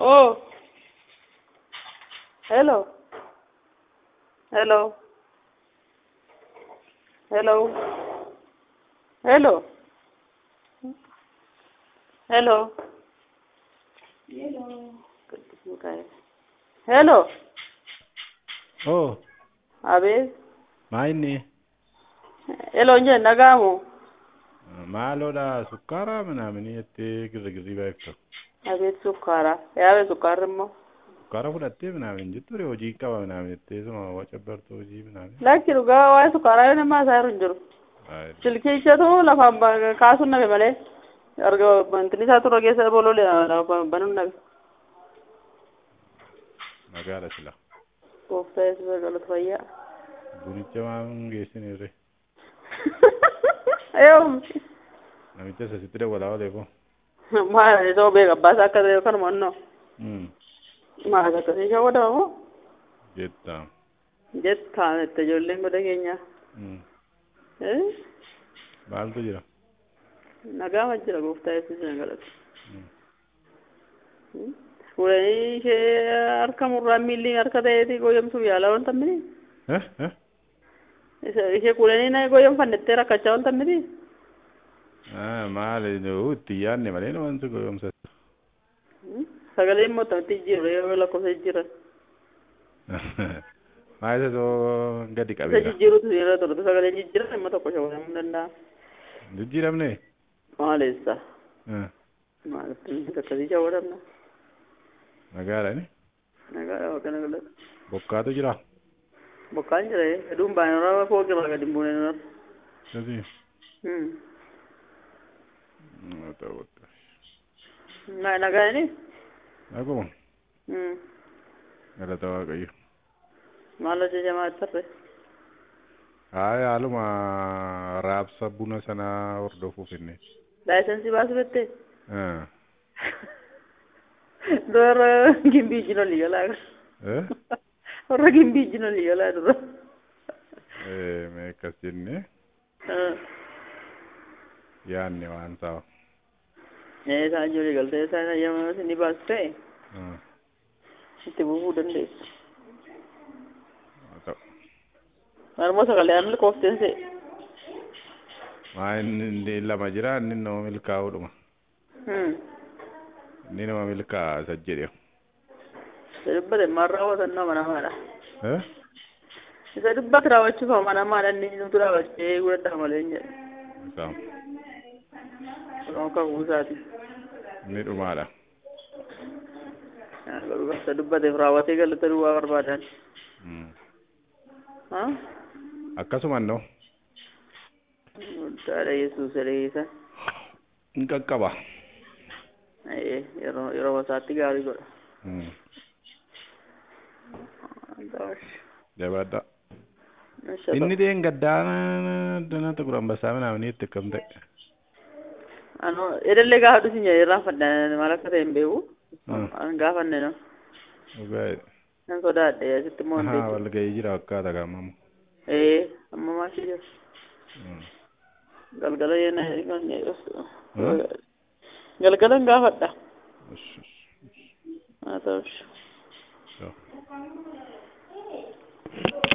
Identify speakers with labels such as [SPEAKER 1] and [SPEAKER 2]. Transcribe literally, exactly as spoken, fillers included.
[SPEAKER 1] Oh, hello. Hello. Hello. Hello. Hello. Hello. Hello.
[SPEAKER 2] Oh,
[SPEAKER 1] Abis.
[SPEAKER 2] maini.
[SPEAKER 1] Hello nje nagamu.
[SPEAKER 2] Maaloodha sukkaara ምናምን jettee girgirri beektu.
[SPEAKER 1] Abis sukkara. Yaabee sukkarri immoo.
[SPEAKER 2] Sukkaara fudhattee ምናምን jettu hojii qaba ምናምን jettee suma wacabbartu hojii ምናምን.
[SPEAKER 1] Lakki dhugaa waa'ee sukkaraa yoo nama isaa hin jiru. Silkichatu lafaan kaasuun nabe malee. Arga bantini isaa turre keessa bolole banuun nabe.
[SPEAKER 2] Magaala sila.
[SPEAKER 1] Kooftaa isa galata fayyaa.
[SPEAKER 2] Bunicha waan geessinirre.
[SPEAKER 1] Eeyyam.
[SPEAKER 2] Namicha sasitti dawwalaa olee ko.
[SPEAKER 1] Maal isoo beeka baasa akka ta'e kan monnoo. Maal akka ta'e shawwa dama moo?
[SPEAKER 2] Jettaa.
[SPEAKER 1] Jettaa itti ijoolleen godha keenya.
[SPEAKER 2] Maaltu jira?
[SPEAKER 1] Nagaa ma jira gooftaa yesuusin galata. Fuudhanii ishee harka murraa miilli harka ta'eeti goyomsuuf yaalaa wanta miti. Ishee fuudhanii na goyomfannettee rakkachaa wanta miti.
[SPEAKER 2] Maali itti yaadne malee wanti goyomsa.
[SPEAKER 1] Sagalee immoo tamatti jijjiirra yoo lakkoofsa jijjiirran.
[SPEAKER 2] Maal isa soo gadi qabeera.
[SPEAKER 1] Isa jijjiiruutu irra turte sagalee jijjiirran immoo tokko shawwatamuu danda'a.
[SPEAKER 2] Jijjiiramne?
[SPEAKER 1] Maaleessa. Maalitti akkasii shawwatamna.
[SPEAKER 2] Nagaadha ni?
[SPEAKER 1] Nagaadha wakana galata.
[SPEAKER 2] Bokkaatu jira?
[SPEAKER 1] Bokkaan jira hedduun baay'ee irraa fooqi irraa gadi buune irra.
[SPEAKER 2] Sasi? Ta'u
[SPEAKER 1] Nagaadha ni?
[SPEAKER 2] Naguma? Galata Waaqayyo.
[SPEAKER 1] Maal hojjechamaa tarre?
[SPEAKER 2] Haa haaluma raabsa buna sanaa hordofuuf inni.
[SPEAKER 1] Laayisensii baasu bettee? Dura gimbii jino ligalaa. Warra gimbii jino ligalaa dura.
[SPEAKER 2] Mee akkas jenne yaanne waan ta'a.
[SPEAKER 1] Ee isaan ijoollee galtee isaan ayyaama isinii baasu ta'e itti buufuu dandeessu. Marmoo sagalee aannan koofteen se'e.
[SPEAKER 2] Maa inni lama jira inni nama milkaa'uudhuma. Inni nama milkaa'a isa jedhe.
[SPEAKER 1] Isa dubbate maal raawwatan nama namaadha. Isa dubbate raawwachuuf amma namaadha inni nuti raawwachee godhadhaa malee hin jedhe.
[SPEAKER 2] Isaam.
[SPEAKER 1] Kun akka kuusaati.
[SPEAKER 2] Inni dhumaadha.
[SPEAKER 1] Garuu isa dubbateef raawwatee galata duwwaa barbaadan.
[SPEAKER 2] Akkasuman no.
[SPEAKER 1] Guddaadha Yesuus ereessa.
[SPEAKER 2] Hin qaqqaba.
[SPEAKER 1] Yeroo yeroo isaatti gaarii godha.
[SPEAKER 2] Jabaadha. Inni deen gaddaana danata guran basaa ምናምን itti akkam ta'e.
[SPEAKER 1] Ano edalle gaafa dhusin jedhee irraanfadha maal akka ta'e hin beeku. Gaafanne no.
[SPEAKER 2] Dhugaa.
[SPEAKER 1] Nan sodaadhe asitti immoo hin beeku.
[SPEAKER 2] Wal ga'ii jira akkaata gaamamu.
[SPEAKER 1] Ee amma maal jira. Galgala yeena galgalan gaafadha. Haa ta'uush.